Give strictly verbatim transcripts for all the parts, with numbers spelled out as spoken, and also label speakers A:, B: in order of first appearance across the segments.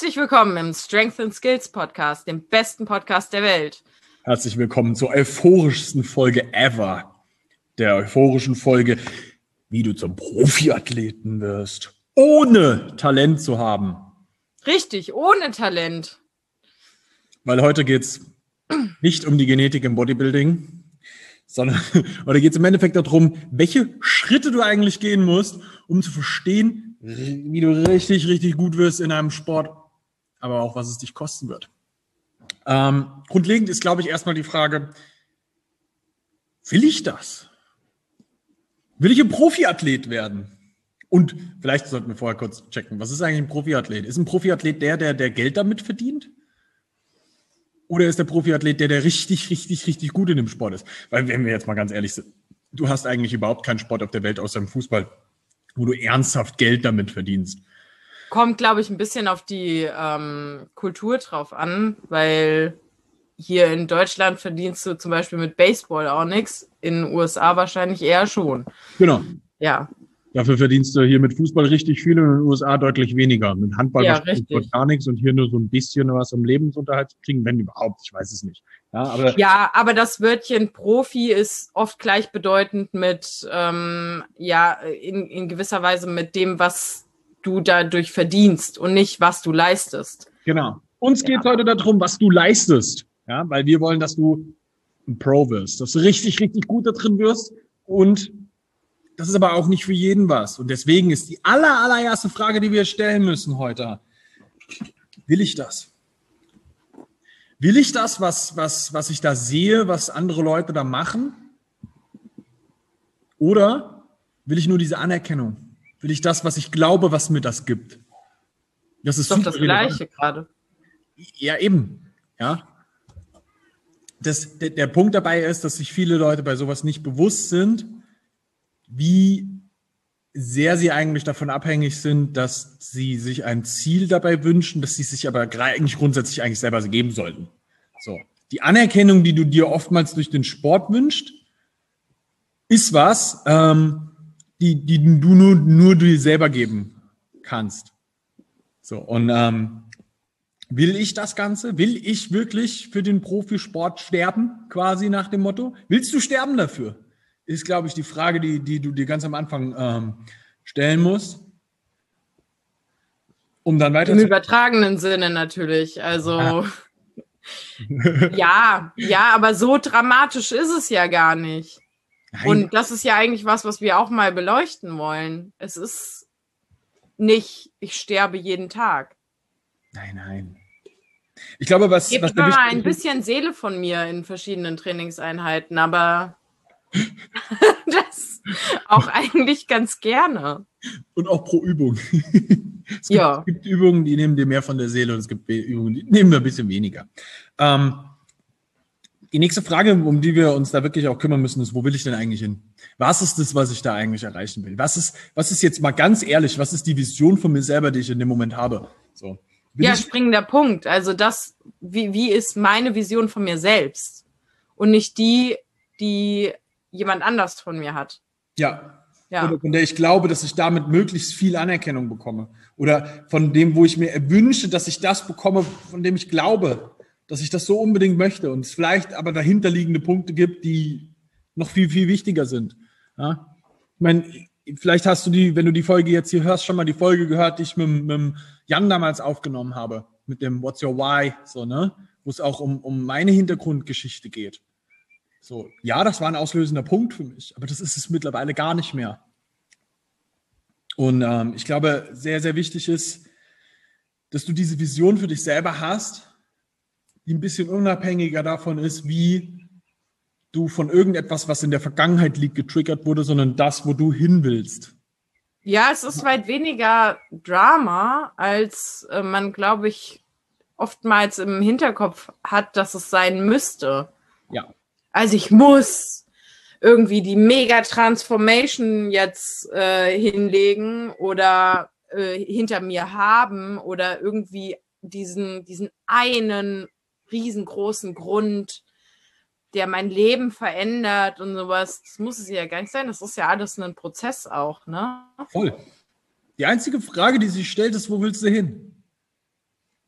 A: Herzlich willkommen im Strength and Skills Podcast, dem besten Podcast der Welt.
B: Herzlich willkommen zur euphorischsten Folge ever. Der euphorischen Folge, wie du zum Profiathleten wirst, ohne Talent zu haben.
A: Richtig, ohne Talent.
B: Weil heute geht's nicht um die Genetik im Bodybuilding, sondern heute geht's im Endeffekt darum, welche Schritte du eigentlich gehen musst, um zu verstehen, wie du richtig, richtig gut wirst in einem Sport, aber auch, was es dich kosten wird. Ähm, grundlegend ist, glaube ich, erstmal die Frage, will ich das? Will ich ein Profiathlet werden? Und vielleicht sollten wir vorher kurz checken, was ist eigentlich ein Profiathlet? Ist ein Profiathlet der, der, der Geld damit verdient? Oder ist der Profiathlet der, der richtig, richtig, richtig gut in dem Sport ist? Weil, wenn wir jetzt mal ganz ehrlich sind, du hast eigentlich überhaupt keinen Sport auf der Welt außer dem Fußball, wo du ernsthaft Geld damit verdienst.
A: Kommt, glaube ich, ein bisschen auf die ähm, Kultur drauf an, weil hier in Deutschland verdienst du zum Beispiel mit Baseball auch nichts, in den U S A wahrscheinlich eher schon.
B: Genau.
A: Ja.
B: Dafür verdienst du hier mit Fußball richtig viel und in den U S A deutlich weniger. Mit Handball
A: Ja,
B: wahrscheinlich
A: richtig.
B: gar nichts und hier nur so ein bisschen was um Lebensunterhalt zu kriegen, wenn überhaupt, ich weiß es nicht. Ja, aber,
A: Ja, aber das Wörtchen Profi ist oft gleichbedeutend mit, ähm, ja, in, in gewisser Weise mit dem, was du dadurch verdienst und nicht, was du leistest.
B: Genau. Uns
A: Ja.
B: geht es heute darum, was du leistest. Ja, weil wir wollen, dass du ein Pro wirst, dass du richtig, richtig gut da drin wirst. Und das ist aber auch nicht für jeden was. Und deswegen ist die aller, allererste Frage, die wir stellen müssen heute: Will ich das? Will ich das, was, was, was ich da sehe, was andere Leute da machen? Oder will ich nur diese Anerkennung? Will ich das, was ich glaube, was mir das gibt? Das ist
A: Doch
B: super
A: das
B: relevant.
A: Gleiche gerade.
B: Ja, eben. Ja. Das, der, der Punkt dabei ist, dass sich viele Leute bei sowas nicht bewusst sind, wie sehr sie eigentlich davon abhängig sind, dass sie sich ein Ziel dabei wünschen, dass sie sich aber eigentlich grundsätzlich eigentlich selber geben sollten. So. Die Anerkennung, die du dir oftmals durch den Sport wünschst, ist was, ähm, die, die du nur, nur dir selber geben kannst. So. Und ähm, will ich das Ganze? Will ich wirklich für den Profisport sterben, quasi nach dem Motto? Willst du sterben dafür? Ist, glaube ich, die Frage, die, die du dir ganz am Anfang ähm, stellen musst, um dann weiter
A: Im
B: zu...
A: übertragenen Sinne natürlich. Also ja, ja, aber so dramatisch ist es ja gar nicht.
B: Nein.
A: Und das ist ja eigentlich was, was wir auch mal beleuchten wollen. Es ist nicht, ich sterbe jeden Tag.
B: Nein, nein. Ich glaube, was,
A: Ich
B: was
A: gebe
B: der
A: immer ein
B: wichtige-
A: bisschen Seele von mir in verschiedenen Trainingseinheiten, aber das auch eigentlich ganz gerne.
B: und auch pro Übung. es, gibt,
A: Ja.
B: es gibt Übungen, die nehmen dir mehr von der Seele und es gibt Übungen, die nehmen wir ein bisschen weniger. Ähm, die nächste Frage, um die wir uns da wirklich auch kümmern müssen, ist, wo will ich denn eigentlich hin? Was ist das, was ich da eigentlich erreichen will? Was ist, was ist jetzt mal ganz ehrlich, was ist die Vision von mir selber, die ich in dem Moment habe? So. Will
A: Ja,
B: ich,
A: springender Punkt. Also das, wie, wie ist meine Vision von mir selbst? Und nicht die, die jemand anders von mir hat.
B: ja.
A: Ja.
B: Oder von der ich glaube, dass ich damit möglichst viel Anerkennung bekomme. Oder von dem, wo ich mir wünsche, dass ich das bekomme, von dem ich glaube, dass ich das so unbedingt möchte. Und es vielleicht aber dahinterliegende Punkte gibt, die noch viel, viel wichtiger sind. Ja? Ich meine, vielleicht hast du die, wenn du die Folge jetzt hier hörst, schon mal die Folge gehört, die ich mit, mit Jan damals aufgenommen habe. Mit dem What's Your Why? So, ne? Wo es auch um, um meine Hintergrundgeschichte geht. So, ja, das war ein auslösender Punkt für mich, aber das ist es mittlerweile gar nicht mehr. Und ähm, ich glaube, sehr, sehr wichtig ist, dass du diese Vision für dich selber hast, die ein bisschen unabhängiger davon ist, wie du von irgendetwas, was in der Vergangenheit liegt, getriggert wurde, sondern das, wo du hin willst.
A: Ja, es ist weit weniger Drama, als äh, man, glaube ich, oftmals im Hinterkopf hat, dass es sein müsste.
B: Ja.
A: Also ich muss irgendwie die Mega-Transformation jetzt äh, hinlegen oder äh, hinter mir haben oder irgendwie diesen, diesen einen riesengroßen Grund, der mein Leben verändert und sowas. Das muss es ja gar nicht sein. Das ist ja alles ein Prozess auch, ne?
B: Voll. Die einzige Frage, die sich stellt, ist, wo willst du hin?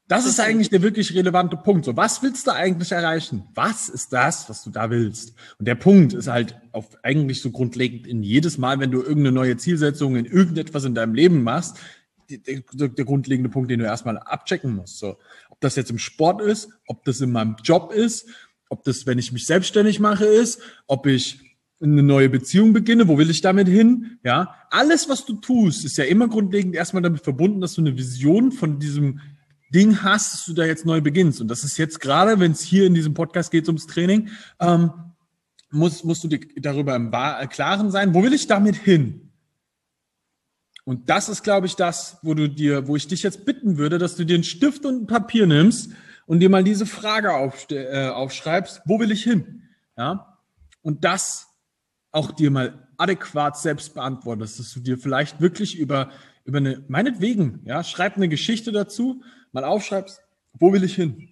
B: Das ist eigentlich der wirklich relevante Punkt. So, was willst du eigentlich erreichen? Was ist das, was du da willst? Und der Punkt ist halt auf eigentlich so grundlegend in jedes Mal, wenn du irgendeine neue Zielsetzung in irgendetwas in deinem Leben machst, der, der, der grundlegende Punkt, den du erstmal abchecken musst. So, ob das jetzt im Sport ist, ob das in meinem Job ist, ob das, wenn ich mich selbstständig mache, ist, ob ich eine neue Beziehung beginne, wo will ich damit hin? Ja, alles, was du tust, ist ja immer grundlegend erstmal damit verbunden, dass du eine Vision von diesem Ding hast, dass du da jetzt neu beginnst. Und das ist jetzt gerade, wenn es hier in diesem Podcast geht ums Training, ähm, musst, musst du dir darüber im Klaren sein, wo will ich damit hin? Und das ist, glaube ich, das, wo du dir, wo ich dich jetzt bitten würde, dass du dir einen Stift und ein Papier nimmst und dir mal diese Frage auf, äh, aufschreibst, wo will ich hin? Ja? Und das auch dir mal adäquat selbst beantwortest, dass du dir vielleicht wirklich über, über eine, meinetwegen, ja, schreib eine Geschichte dazu, mal aufschreibst, wo will ich hin?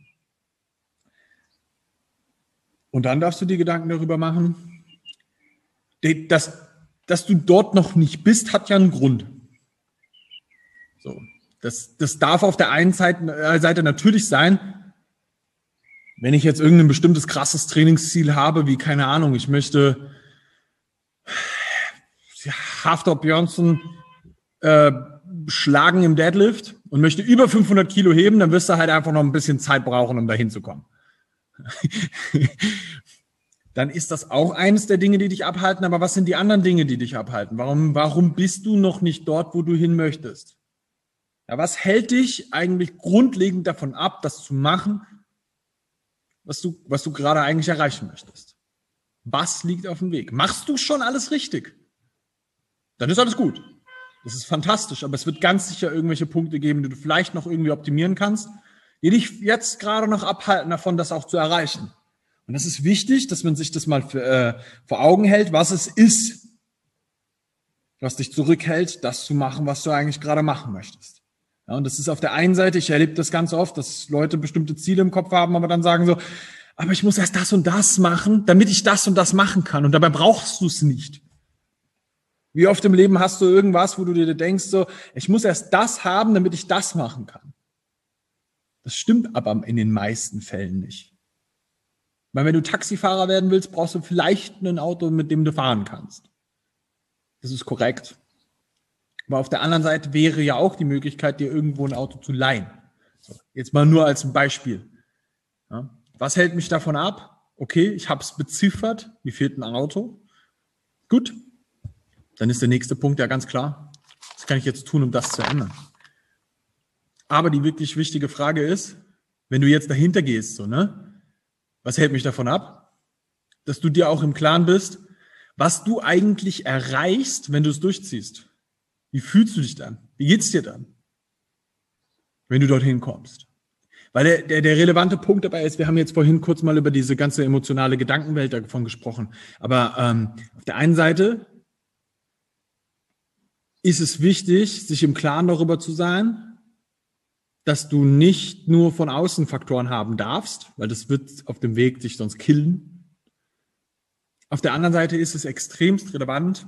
B: Und dann darfst du dir Gedanken darüber machen, dass, dass du dort noch nicht bist, hat ja einen Grund. So, das, das darf auf der einen Seite, Seite natürlich sein, wenn ich jetzt irgendein bestimmtes krasses Trainingsziel habe, wie, keine Ahnung, ich möchte Hafthor Björnsson äh, schlagen im Deadlift und möchte über fünfhundert Kilo heben, dann wirst du halt einfach noch ein bisschen Zeit brauchen, um da hinzukommen. Dann ist das auch eines der Dinge, die dich abhalten. Aber was sind die anderen Dinge, die dich abhalten? Warum, warum bist du noch nicht dort, wo du hin möchtest? Ja, was hält dich eigentlich grundlegend davon ab, das zu machen, was du, was du gerade eigentlich erreichen möchtest? Was liegt auf dem Weg? Machst du schon alles richtig? Dann ist alles gut. Das ist fantastisch, aber es wird ganz sicher irgendwelche Punkte geben, die du vielleicht noch irgendwie optimieren kannst, die dich jetzt gerade noch abhalten davon, das auch zu erreichen. Und das ist wichtig, dass man sich das mal für, äh, vor Augen hält, was es ist, was dich zurückhält, das zu machen, was du eigentlich gerade machen möchtest. Ja, und das ist auf der einen Seite, ich erlebe das ganz oft, dass Leute bestimmte Ziele im Kopf haben, aber dann sagen so, aber ich muss erst das und das machen, damit ich das und das machen kann. Und dabei brauchst du es nicht. Wie oft im Leben hast du irgendwas, wo du dir denkst, so, ich muss erst das haben, damit ich das machen kann. Das stimmt aber in den meisten Fällen nicht. Weil wenn du Taxifahrer werden willst, brauchst du vielleicht ein Auto, mit dem du fahren kannst. Das ist korrekt. Aber auf der anderen Seite wäre ja auch die Möglichkeit, dir irgendwo ein Auto zu leihen. So, jetzt mal nur als ein Beispiel. Ja, was hält mich davon ab? Okay, ich habe es beziffert, mir fehlt ein Auto. Gut, dann ist der nächste Punkt ja ganz klar. Was kann ich jetzt tun, um das zu ändern? Aber die wirklich wichtige Frage ist, wenn du jetzt dahinter gehst, so, ne? Was hält mich davon ab? Dass du dir auch im Klaren bist, was du eigentlich erreichst, wenn du es durchziehst. Wie fühlst du dich dann? Wie geht's dir dann, wenn du dorthin kommst? Weil der, der, der relevante Punkt dabei ist, wir haben jetzt vorhin kurz mal über diese ganze emotionale Gedankenwelt davon gesprochen. Aber ähm, auf der einen Seite ist es wichtig, sich im Klaren darüber zu sein, dass du nicht nur von außen Faktoren haben darfst, weil das wird auf dem Weg dich sonst killen. Auf der anderen Seite ist es extremst relevant,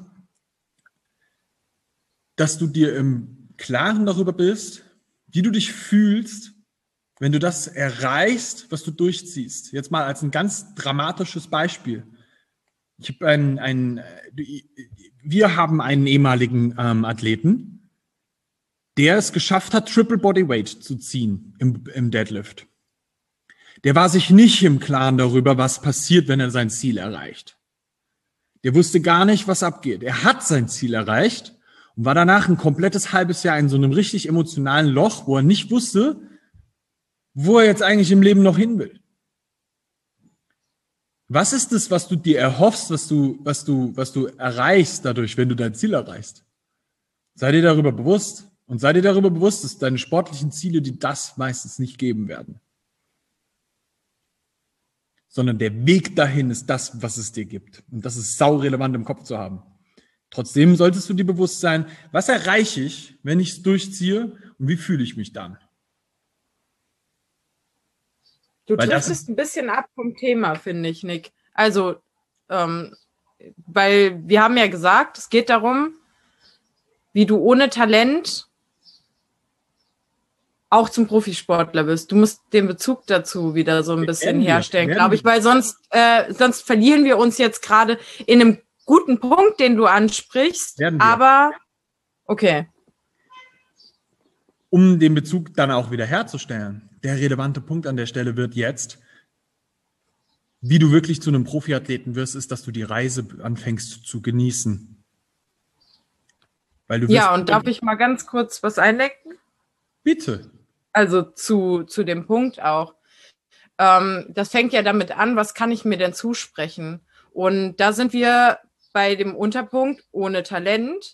B: dass du dir im Klaren darüber bist, wie du dich fühlst, wenn du das erreichst, was du durchziehst. Jetzt mal als ein ganz dramatisches Beispiel. Ich habe einen, einen, wir haben einen ehemaligen ähm, Athleten, der es geschafft hat, Triple Bodyweight zu ziehen im, im Deadlift. Der war sich nicht im Klaren darüber, was passiert, wenn er sein Ziel erreicht. Der wusste gar nicht, was abgeht. Er hat sein Ziel erreicht und war danach ein komplettes halbes Jahr in so einem richtig emotionalen Loch, wo er nicht wusste, wo er jetzt eigentlich im Leben noch hin will. Was ist es, was du dir erhoffst, was du, was du, was du erreichst dadurch, wenn du dein Ziel erreichst? Sei dir darüber bewusst und sei dir darüber bewusst, dass deine sportlichen Ziele dir das meistens nicht geben werden. Sondern der Weg dahin ist das, was es dir gibt. Und das ist saurelevant im Kopf zu haben. Trotzdem solltest du dir bewusst sein, was erreiche ich, wenn ich es durchziehe und wie fühle ich mich dann?
A: Du driftest ein bisschen ab vom Thema, finde ich, Nick. Also, ähm, weil wir haben ja gesagt, es geht darum, wie du ohne Talent auch zum Profisportler wirst. Du musst den Bezug dazu wieder so ein bisschen
B: Werden wir,
A: herstellen,
B: werden
A: glaube ich,
B: wir.
A: weil sonst, äh, sonst verlieren wir uns jetzt gerade in einem guten Punkt, den du ansprichst.
B: Werden wir.
A: Aber okay.
B: Um den Bezug dann auch wieder herzustellen, der relevante Punkt an der Stelle wird jetzt, wie du wirklich zu einem Profiathleten wirst, ist, dass du die Reise anfängst zu genießen. Weil du wirst
A: Ja, und darf ich mal ganz kurz was einlenken?
B: Bitte.
A: Also zu, zu dem Punkt auch. Ähm, das fängt ja damit an, was kann ich mir denn zusprechen? Und da sind wir bei dem Unterpunkt ohne Talent.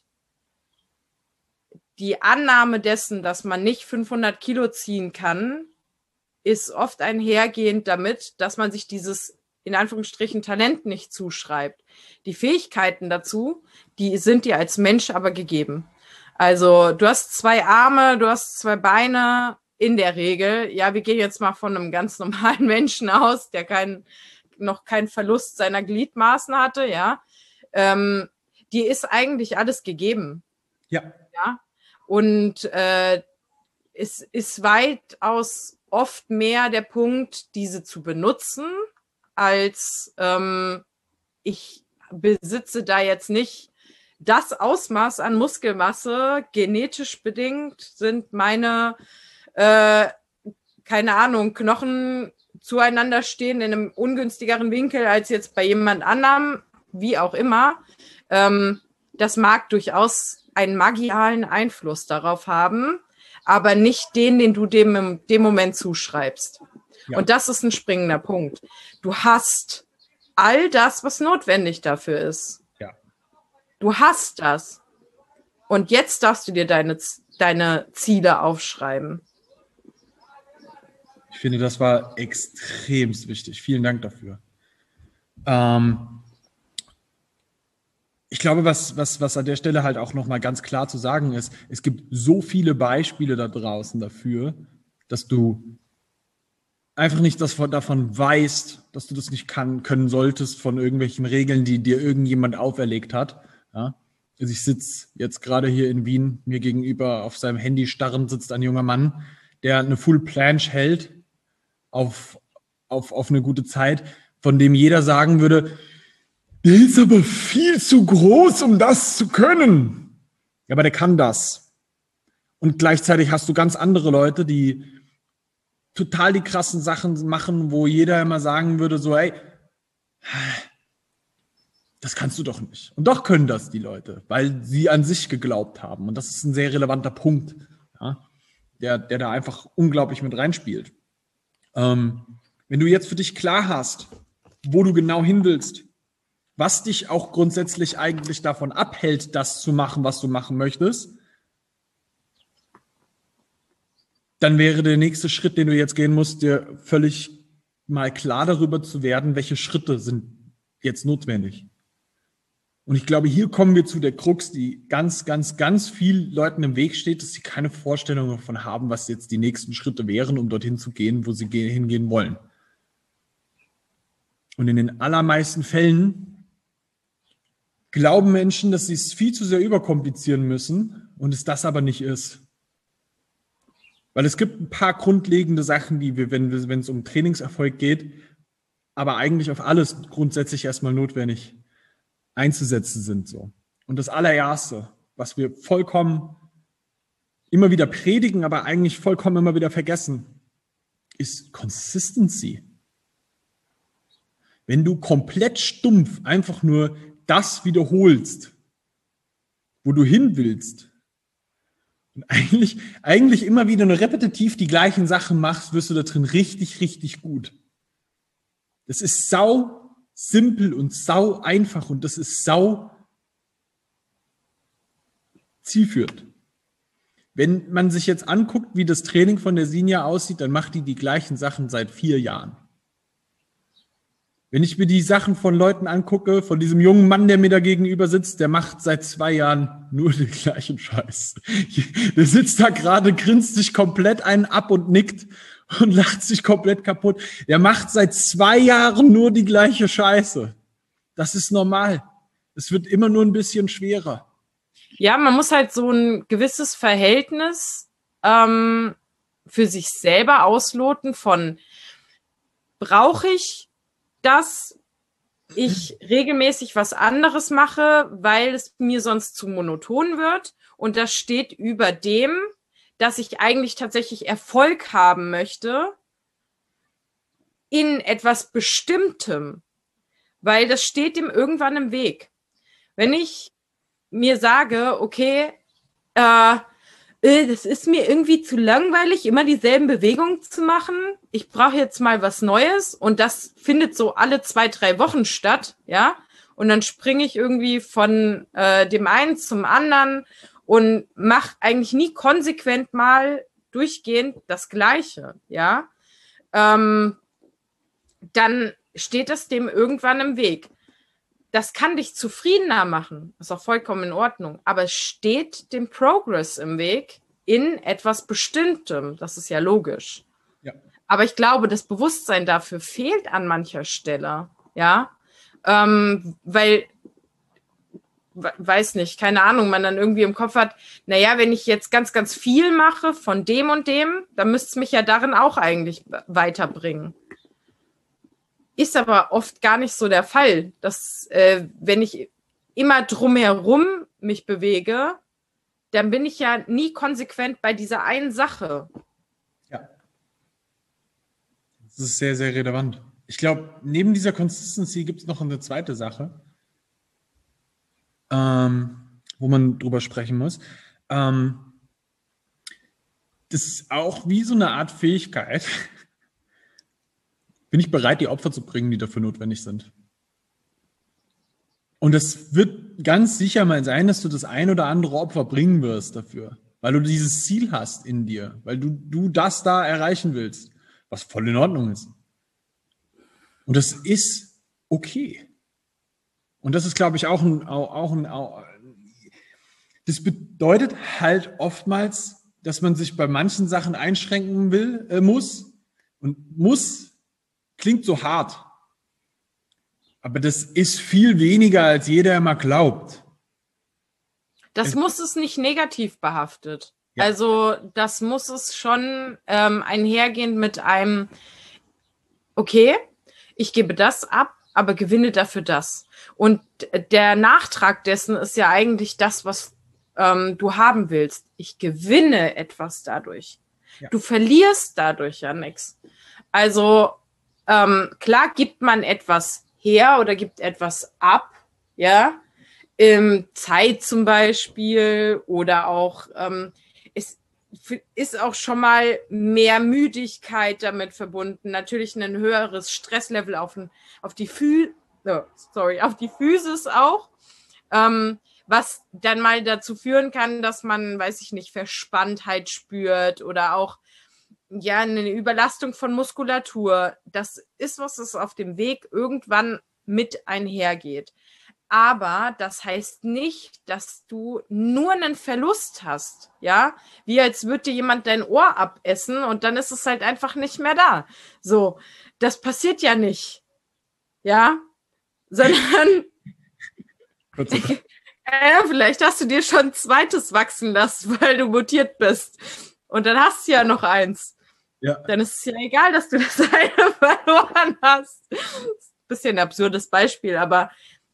A: Die Annahme dessen, dass man nicht fünfhundert Kilo ziehen kann, ist oft einhergehend damit, dass man sich dieses in Anführungsstrichen Talent nicht zuschreibt. Die Fähigkeiten dazu, die sind dir als Mensch aber gegeben. Also du hast zwei Arme, du hast zwei Beine in der Regel. Ja, wir gehen jetzt mal von einem ganz normalen Menschen aus, der kein, noch keinen Verlust seiner Gliedmaßen hatte, ja. Ähm, dir ist eigentlich alles gegeben.
B: Ja.
A: Ja. Und äh, es ist weitaus oft mehr der Punkt, diese zu benutzen, als ähm, ich besitze da jetzt nicht das Ausmaß an Muskelmasse, genetisch bedingt sind meine, äh, keine Ahnung, Knochen zueinander stehen in einem ungünstigeren Winkel als jetzt bei jemand anderem, wie auch immer. Ähm, das mag durchaus einen magialen Einfluss darauf haben, aber nicht den, den du dem im dem Moment zuschreibst. Ja. Und das ist ein springender Punkt. Du hast all das, was notwendig dafür ist.
B: Ja.
A: Du hast das. Und jetzt darfst du dir deine, deine Ziele aufschreiben.
B: Ich finde, das war extremst wichtig. Vielen Dank dafür. Ähm, ich glaube, was, was, was an der Stelle halt auch nochmal ganz klar zu sagen ist, es gibt so viele Beispiele da draußen dafür, dass du einfach nicht das von, davon weißt, dass du das nicht kann, können solltest von irgendwelchen Regeln, die dir irgendjemand auferlegt hat. Ja? Also ich sitze jetzt gerade hier in Wien, mir gegenüber auf seinem Handy starrend sitzt ein junger Mann, der eine Full Planche hält auf, auf, auf eine gute Zeit, von dem jeder sagen würde, der ist aber viel zu groß, um das zu können. Ja, aber der kann das. Und gleichzeitig hast du ganz andere Leute, die total die krassen Sachen machen, wo jeder immer sagen würde, so, ey, das kannst du doch nicht. Und doch können das die Leute, weil sie an sich geglaubt haben. Und das ist ein sehr relevanter Punkt, ja, der, der da einfach unglaublich mit reinspielt. Ähm, wenn du jetzt für dich klar hast, wo du genau hin willst, was dich auch grundsätzlich eigentlich davon abhält, das zu machen, was du machen möchtest, dann wäre der nächste Schritt, den du jetzt gehen musst, dir völlig mal klar darüber zu werden, welche Schritte sind jetzt notwendig. Und ich glaube, hier kommen wir zu der Krux, die ganz, ganz, ganz vielen Leuten im Weg steht, dass sie keine Vorstellung davon haben, was jetzt die nächsten Schritte wären, um dorthin zu gehen, wo sie hingehen wollen. Und in den allermeisten Fällen glauben Menschen, dass sie es viel zu sehr überkomplizieren müssen und es das aber nicht ist. Weil es gibt ein paar grundlegende Sachen, die wir, wenn, wir, wenn es um Trainingserfolg geht, aber eigentlich auf alles grundsätzlich erstmal notwendig einzusetzen sind. So. Und das allererste, was wir vollkommen immer wieder predigen, aber eigentlich vollkommen immer wieder vergessen, ist Consistency. Wenn du komplett stumpf einfach nur das wiederholst, wo du hin willst, und eigentlich, eigentlich immer wieder nur repetitiv die gleichen Sachen machst, wirst du da drin richtig, richtig gut. Das ist sau simpel und sau einfach und das ist sau zielführend. Wenn man sich jetzt anguckt, wie das Training von der Sinja aussieht, dann macht die die gleichen Sachen seit vier Jahren. Wenn ich mir die Sachen von Leuten angucke, von diesem jungen Mann, der mir da gegenüber sitzt, der macht seit zwei Jahren nur den gleichen Scheiß. Der sitzt da gerade, grinst sich komplett einen ab und nickt und lacht sich komplett kaputt. Der macht seit zwei Jahren nur die gleiche Scheiße. Das ist normal. Es wird immer nur ein bisschen schwerer.
A: Ja, man muss halt so ein gewisses Verhältnis ähm, für sich selber ausloten von, brauche ich das, ich regelmäßig was anderes mache, weil es mir sonst zu monoton wird. Und das steht über dem, dass ich eigentlich tatsächlich Erfolg haben möchte in etwas Bestimmtem. Weil das steht ihm irgendwann im Weg. Wenn ich mir sage, okay, äh, das ist mir irgendwie zu langweilig, immer dieselben Bewegungen zu machen. Ich brauche jetzt mal was Neues und das findet so alle zwei, drei Wochen statt, ja. Und dann springe ich irgendwie von äh, dem einen zum anderen und mache eigentlich nie konsequent mal durchgehend das Gleiche, ja. Ähm, dann steht das dem irgendwann im Weg. Das kann dich zufriedener machen, ist auch vollkommen in Ordnung, aber es steht dem Progress im Weg in etwas Bestimmtem, das ist ja logisch.
B: Ja.
A: Aber ich glaube, das Bewusstsein dafür fehlt an mancher Stelle, ja, ähm, weil, weiß nicht, keine Ahnung, man dann irgendwie im Kopf hat, naja, wenn ich jetzt ganz, ganz viel mache von dem und dem, dann müsste es mich ja darin auch eigentlich weiterbringen. Ist aber oft gar nicht so der Fall, dass äh, wenn ich immer drumherum mich bewege, dann bin ich ja nie konsequent bei dieser einen Sache.
B: Ja. Das ist sehr, sehr relevant. Ich glaube, neben dieser Consistency gibt es noch eine zweite Sache, ähm, wo man drüber sprechen muss. Ähm, das ist auch wie so eine Art Fähigkeit. Bin ich bereit, die Opfer zu bringen, die dafür notwendig sind? Und es wird ganz sicher mal sein, dass du das ein oder andere Opfer bringen wirst dafür, weil du dieses Ziel hast in dir, weil du, du das da erreichen willst, was voll in Ordnung ist. Und das ist okay. Und das ist, glaube ich, auch ein, auch ein, auch, das bedeutet halt oftmals, dass man sich bei manchen Sachen einschränken will, äh, muss. Und muss klingt so hart. Aber das ist viel weniger, als jeder immer glaubt.
A: Das es muss es nicht negativ behaftet.
B: Ja.
A: Also das muss es schon ähm, einhergehen mit einem, okay, ich gebe das ab, aber gewinne dafür das. Und der Nachtrag dessen ist ja eigentlich das, was ähm, du haben willst. Ich gewinne etwas dadurch. Ja. Du verlierst dadurch ja nichts. Also ähm, klar gibt man etwas her oder gibt etwas ab, ja, ähm, Zeit zum Beispiel oder auch ähm, es ist auch schon mal mehr Müdigkeit damit verbunden, natürlich ein höheres Stresslevel auf, auf die Phys oh, sorry, auf die Physis auch, ähm, was dann mal dazu führen kann, dass man, weiß ich nicht, Verspanntheit spürt oder auch ja, eine Überlastung von Muskulatur. Das ist, was es auf dem Weg irgendwann mit einhergeht. Aber das heißt nicht, dass du nur einen Verlust hast, ja? Wie als würde dir jemand dein Ohr abessen und dann ist es halt einfach nicht mehr da. So, das passiert ja nicht, ja? Sondern äh, vielleicht hast du dir schon ein zweites wachsen lassen, weil du mutiert bist. Und dann hast du ja noch eins. Ja. Dann ist es ja egal, dass du das eine verloren hast. Bisschen ein absurdes Beispiel, aber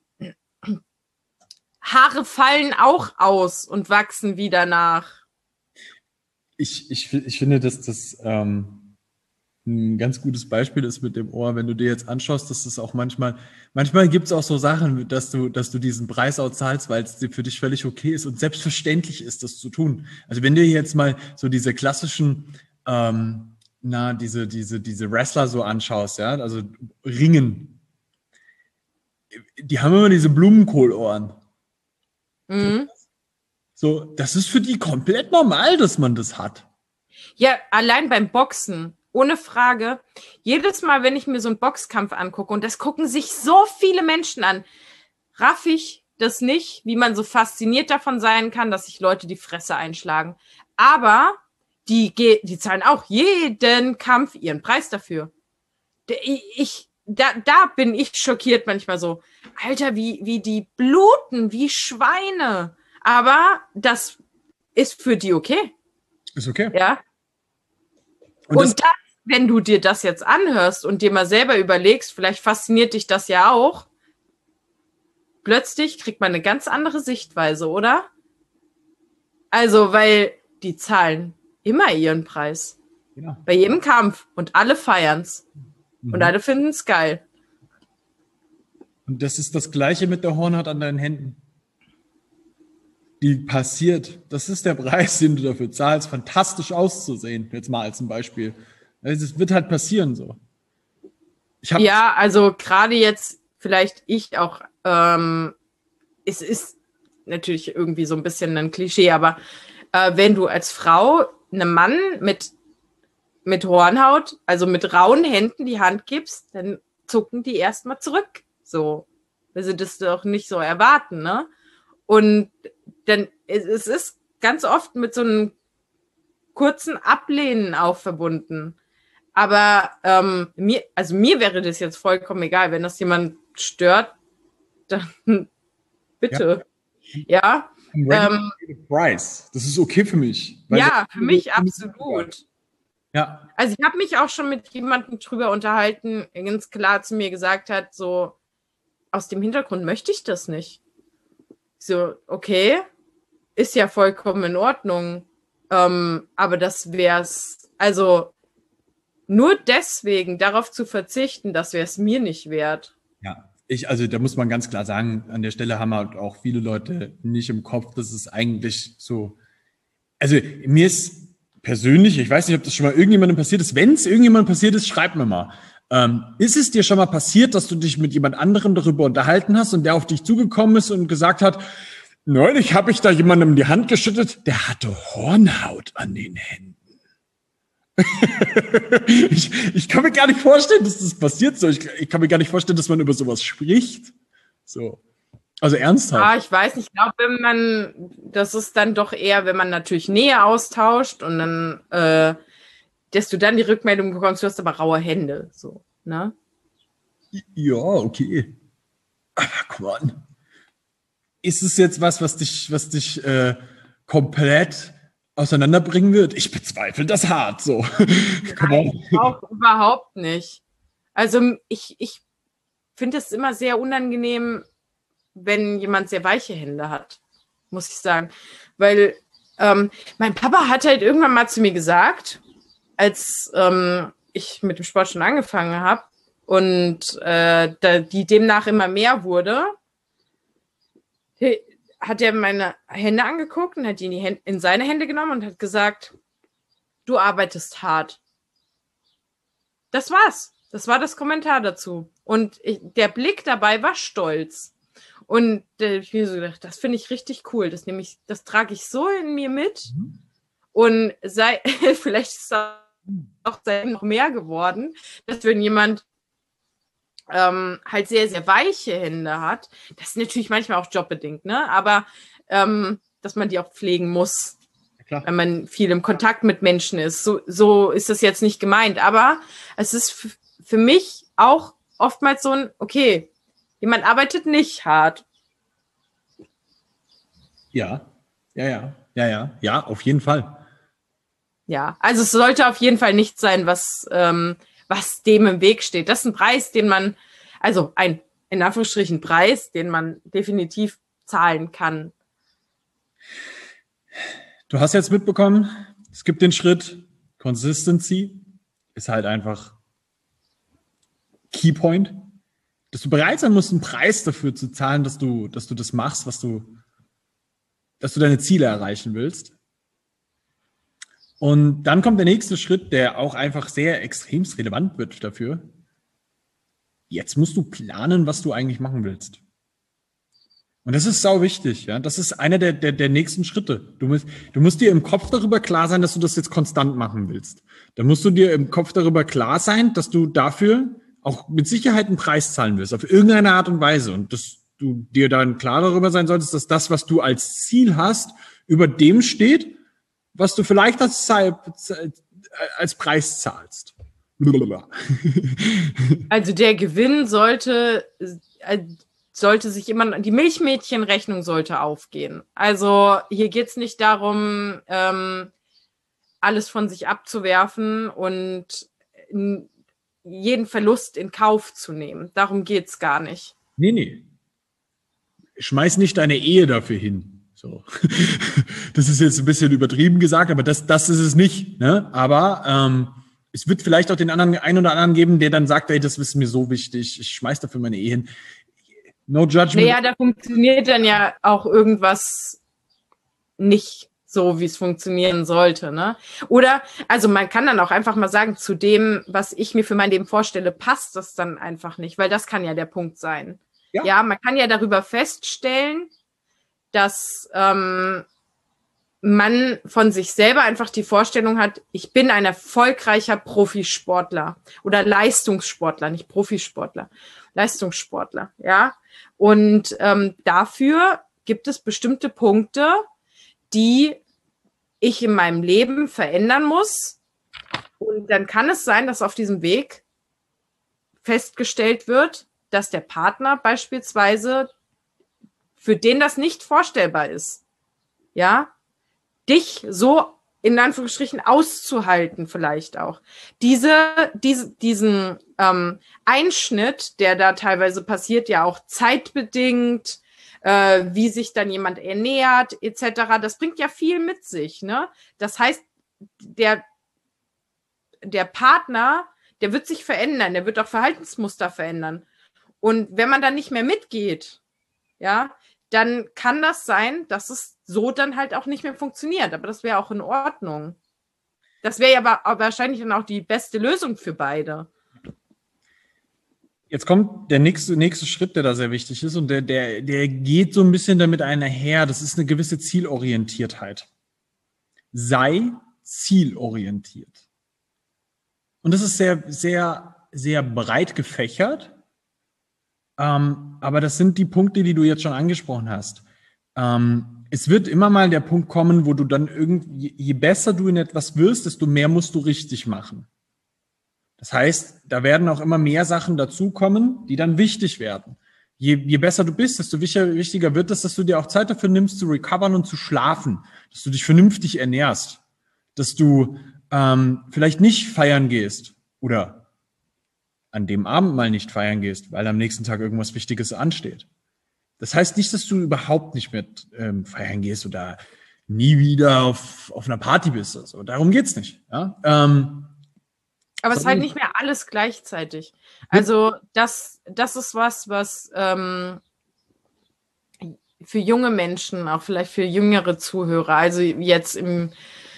A: Haare fallen auch aus und wachsen wieder nach.
B: Ich, ich, ich finde, dass das ähm, ein ganz gutes Beispiel ist mit dem Ohr, wenn du dir jetzt anschaust, dass es auch manchmal, manchmal gibt es auch so Sachen, dass du, dass du diesen Preis auch zahlst, weil es für dich völlig okay ist und selbstverständlich ist, das zu tun. Also wenn du jetzt mal so diese klassischen ähm, na, diese, diese, diese Wrestler so anschaust, ja, also Ringen, die haben immer diese Blumenkohlohren.
A: Mhm.
B: So, das ist für die komplett normal, dass man das hat.
A: Ja, allein beim Boxen, ohne Frage. Jedes Mal, wenn ich mir so einen Boxkampf angucke, und das gucken sich so viele Menschen an, raff ich das nicht, wie man so fasziniert davon sein kann, dass sich Leute die Fresse einschlagen. Aber Die, die zahlen auch jeden Kampf ihren Preis dafür. Ich, da, da bin ich schockiert manchmal so. Alter, wie, wie die bluten, wie Schweine. Aber das ist für die okay.
B: Ist okay.
A: Ja.
B: Und,
A: Und
B: das,
A: das, wenn du dir das jetzt anhörst und dir mal selber überlegst, vielleicht fasziniert dich das ja auch, plötzlich kriegt man eine ganz andere Sichtweise, oder? Also, weil die zahlen immer ihren Preis.
B: genau.
A: Bei jedem Kampf. Und alle feiern's.
B: Mhm.
A: Und alle finden's geil.
B: Und das ist das Gleiche mit der Hornhaut an deinen Händen. Die passiert. Das ist der Preis, den du dafür zahlst, fantastisch auszusehen. Jetzt mal als ein Beispiel. Es wird halt passieren so. Ich hab,
A: Ja, also gerade jetzt vielleicht ich auch, ähm, es ist natürlich irgendwie so ein bisschen ein Klischee, aber äh, wenn du als Frau einem Mann mit, mit Hornhaut, also mit rauen Händen die Hand gibst, dann zucken die erstmal zurück. So, weil sie das doch nicht so erwarten, ne? Und dann, es, es ist ganz oft mit so einem kurzen Ablehnen auch verbunden. Aber ähm, mir, also mir wäre das jetzt vollkommen egal, wenn das jemand stört, dann bitte. Ja.
B: I'm ready
A: Ähm,
B: to pay the price. Das ist okay für mich. Weil
A: ja,
B: das-
A: für mich absolut.
B: Ja,
A: Also ich habe mich auch schon mit jemandem drüber unterhalten, der ganz klar zu mir gesagt hat, so aus dem Hintergrund möchte ich das nicht. So, okay, ist ja vollkommen in Ordnung. Ähm, aber das wär's, also nur deswegen darauf zu verzichten, das wäre es mir nicht wert.
B: ja. Ich, also da muss man ganz klar sagen, an der Stelle haben halt auch viele Leute nicht im Kopf, dass es eigentlich so. Also mir ist persönlich, ich weiß nicht, ob das schon mal irgendjemandem passiert ist. Wenn es irgendjemandem passiert ist, schreib mir mal. Ähm, ist es dir schon mal passiert, dass du dich mit jemand anderem darüber unterhalten hast und der auf dich zugekommen ist und gesagt hat, neulich habe ich da jemandem die Hand geschüttet, der hatte Hornhaut an den Händen. ich, ich kann mir gar nicht vorstellen, dass das passiert so. Ich, ich kann mir gar nicht vorstellen, dass man über sowas spricht. So. Also ernsthaft.
A: Ah, ich weiß nicht, ich glaube, wenn man, das ist dann doch eher, wenn man natürlich Nähe austauscht und dann, äh, dass du dann die Rückmeldung bekommst, du hast aber raue Hände, so, ne?
B: Ja, okay. Aber come on. Ist es jetzt was, was dich, was dich äh, komplett auseinanderbringen wird? Ich bezweifle das hart, so. Come on.
A: Auch überhaupt nicht. Also ich, ich finde es immer sehr unangenehm, wenn jemand sehr weiche Hände hat, muss ich sagen. Weil ähm, mein Papa hat halt irgendwann mal zu mir gesagt, als ähm, ich mit dem Sport schon angefangen habe und äh, da, die demnach immer mehr wurde, hat er meine Hände angeguckt und hat die in, die Hände, in seine Hände genommen und hat gesagt, du arbeitest hart. Das war's. Das war das Kommentar dazu. Und ich, der Blick dabei war stolz. Und äh, ich mir so gedacht, das finde ich richtig cool. Das nehme ich, das trage ich so in mir mit. Mhm. Und sei, vielleicht ist es auch noch mehr geworden, dass wenn jemand ähm, halt sehr, sehr weiche Hände hat, das ist natürlich manchmal auch jobbedingt, ne? Aber ähm, dass man die auch pflegen muss, ja, klar, wenn man viel im Kontakt mit Menschen ist. So, so ist das jetzt nicht gemeint. Aber es ist f- für mich auch oftmals so ein, okay, jemand arbeitet nicht hart.
B: Ja, ja, ja, ja, ja, ja, auf jeden Fall.
A: Ja, also es sollte auf jeden Fall nichts sein, was, ähm, was dem im Weg steht. Das ist ein Preis, den man, also ein, in Anführungsstrichen, Preis, den man definitiv zahlen kann.
B: Du hast jetzt mitbekommen, es gibt den Schritt, Consistency ist halt einfach Keypoint, dass du bereit sein musst, einen Preis dafür zu zahlen, dass du, dass du das machst, was du, dass du deine Ziele erreichen willst. Und dann kommt der nächste Schritt, der auch einfach sehr extremst relevant wird dafür. Jetzt musst du planen, was du eigentlich machen willst. Und das ist sau wichtig, ja. Das ist einer der, der, der nächsten Schritte. Du musst, du musst dir im Kopf darüber klar sein, dass du das jetzt konstant machen willst. Dann musst du dir im Kopf darüber klar sein, dass du dafür auch mit Sicherheit einen Preis zahlen wirst, auf irgendeine Art und Weise. Und dass du dir dann klar darüber sein solltest, dass das, was du als Ziel hast, über dem steht, was du vielleicht als, als Preis zahlst.
A: Also der Gewinn sollte, sollte sich immer, die Milchmädchenrechnung sollte aufgehen. Also hier geht es nicht darum, ähm, alles von sich abzuwerfen und jeden Verlust in Kauf zu nehmen. Darum geht's gar nicht.
B: Nee, nee. Schmeiß nicht deine Ehe dafür hin. So. Das ist jetzt ein bisschen übertrieben gesagt, aber das, das ist es nicht. Ne? Aber ähm, es wird vielleicht auch den anderen, einen oder anderen geben, der dann sagt, ey, das ist mir so wichtig, ich schmeiß dafür meine Ehe hin. No judgment.
A: Naja, da funktioniert dann ja auch irgendwas nicht so, wie es funktionieren sollte, ne? Oder, also man kann dann auch einfach mal sagen, zu dem, was ich mir für mein Leben vorstelle, passt das dann einfach nicht, weil das kann ja der Punkt sein. Ja, ja, man kann ja darüber feststellen, dass ähm, man von sich selber einfach die Vorstellung hat, ich bin ein erfolgreicher Profisportler oder Leistungssportler, nicht Profisportler, Leistungssportler, ja. Und ähm, dafür gibt es bestimmte Punkte, die ich in meinem Leben verändern muss. Und dann kann es sein, dass auf diesem Weg festgestellt wird, dass der Partner beispielsweise, für den das nicht vorstellbar ist, ja, dich so in Anführungsstrichen auszuhalten vielleicht auch. Diese, diese, diesen ähm, Einschnitt, der da teilweise passiert, ja auch zeitbedingt, äh, wie sich dann jemand ernährt, et cetera. Das bringt ja viel mit sich, ne? Das heißt, der, der Partner, der wird sich verändern, der wird auch Verhaltensmuster verändern. Und wenn man dann nicht mehr mitgeht, ja, dann kann das sein, dass es so dann halt auch nicht mehr funktioniert. Aber das wäre auch in Ordnung. Das wäre ja aber wahrscheinlich dann auch die beste Lösung für beide.
B: Jetzt kommt der nächste, nächste Schritt, der da sehr wichtig ist und der, der, der geht so ein bisschen damit einher. Das ist eine gewisse Zielorientiertheit. Sei zielorientiert. Und das ist sehr, sehr, sehr breit gefächert. Ähm, aber das sind die Punkte, die du jetzt schon angesprochen hast. Ähm, es wird immer mal der Punkt kommen, wo du dann irgendwie, je besser du in etwas wirst, desto mehr musst du richtig machen. Das heißt, da werden auch immer mehr Sachen dazukommen, die dann wichtig werden. Je, je besser du bist, desto wichtiger, wichtiger wird es, dass du dir auch Zeit dafür nimmst, zu recovern und zu schlafen, dass du dich vernünftig ernährst, dass du ähm, vielleicht nicht feiern gehst oder an dem Abend mal nicht feiern gehst, weil am nächsten Tag irgendwas Wichtiges ansteht. Das heißt nicht, dass du überhaupt nicht mehr ähm, feiern gehst oder nie wieder auf, auf einer Party bist. Also darum geht's nicht. Ja? Ähm,
A: Aber es ist halt nicht mehr alles gleichzeitig. Also das, das ist was, was ähm, für junge Menschen, auch vielleicht für jüngere Zuhörer, also jetzt im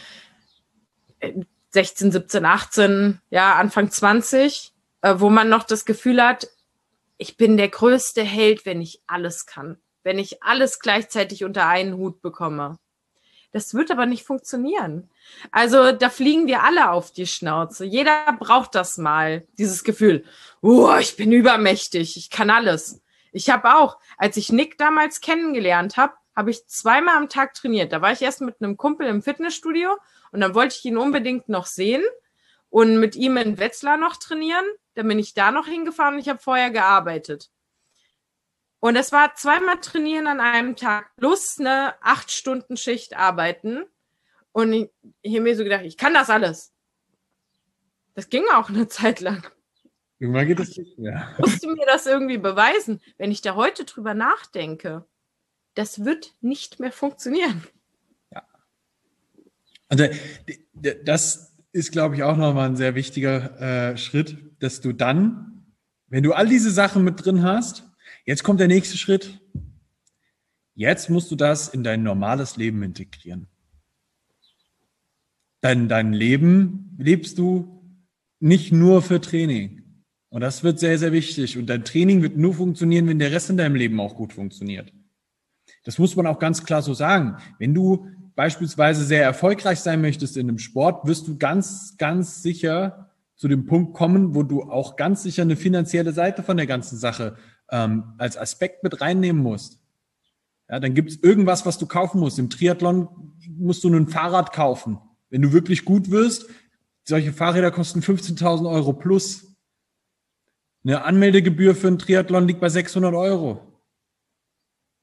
A: sechzehn, siebzehn, achtzehn, ja, Anfang zwanzig, äh, wo man noch das Gefühl hat, ich bin der größte Held, wenn ich alles kann, wenn ich alles gleichzeitig unter einen Hut bekomme. Das wird aber nicht funktionieren. Also da fliegen wir alle auf die Schnauze. Jeder braucht das mal, dieses Gefühl, oh, ich bin übermächtig, ich kann alles. Ich habe auch, als ich Nick damals kennengelernt habe, habe ich zweimal am Tag trainiert. Da war ich erst mit einem Kumpel im Fitnessstudio und dann wollte ich ihn unbedingt noch sehen und mit ihm in Wetzlar noch trainieren. Dann bin ich da noch hingefahren und ich habe vorher gearbeitet. Und es war zweimal trainieren an einem Tag plus eine acht Stunden Schicht arbeiten. Und ich, ich habe mir so gedacht, ich kann das alles. Das ging auch eine Zeit lang.
B: Irgendwann geht es nicht mehr.
A: Ich musste mir das irgendwie beweisen. Wenn ich da heute drüber nachdenke, das wird nicht mehr funktionieren.
B: Ja. Also das ist, glaube ich, auch nochmal ein sehr wichtiger äh, Schritt, dass du dann, wenn du all diese Sachen mit drin hast, jetzt kommt der nächste Schritt. Jetzt musst du das in dein normales Leben integrieren. Dein, dein Leben lebst du nicht nur für Training. Und das wird sehr, sehr wichtig. Und dein Training wird nur funktionieren, wenn der Rest in deinem Leben auch gut funktioniert. Das muss man auch ganz klar so sagen. Wenn du beispielsweise sehr erfolgreich sein möchtest in einem Sport, wirst du ganz, ganz sicher zu dem Punkt kommen, wo du auch ganz sicher eine finanzielle Seite von der ganzen Sache ähm, als Aspekt mit reinnehmen musst. Ja, dann gibt es irgendwas, was du kaufen musst. Im Triathlon musst du ein Fahrrad kaufen. Wenn du wirklich gut wirst, solche Fahrräder kosten fünfzehntausend Euro plus. Eine Anmeldegebühr für einen Triathlon liegt bei sechshundert Euro.